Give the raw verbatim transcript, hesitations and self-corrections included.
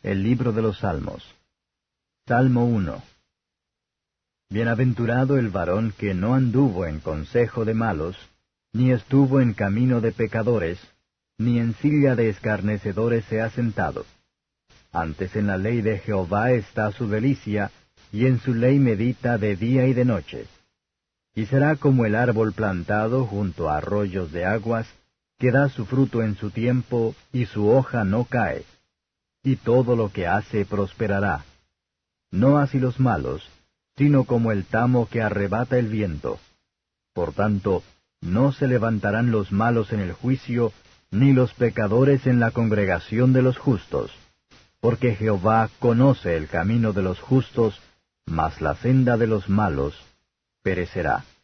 El libro de los Salmos. Salmo uno. Bienaventurado el varón que no anduvo en consejo de malos, ni estuvo en camino de pecadores, ni en silla de escarnecedores se ha sentado. Antes en la ley de Jehová está su delicia, y en su ley medita de día y de noche. Y será como el árbol plantado junto a arroyos de aguas, que da su fruto en su tiempo, y su hoja no cae. Y todo lo que hace prosperará. No así los malos, sino como el tamo que arrebata el viento. Por tanto, no se levantarán los malos en el juicio, ni los pecadores en la congregación de los justos. Porque Jehová conoce el camino de los justos, mas la senda de los malos perecerá.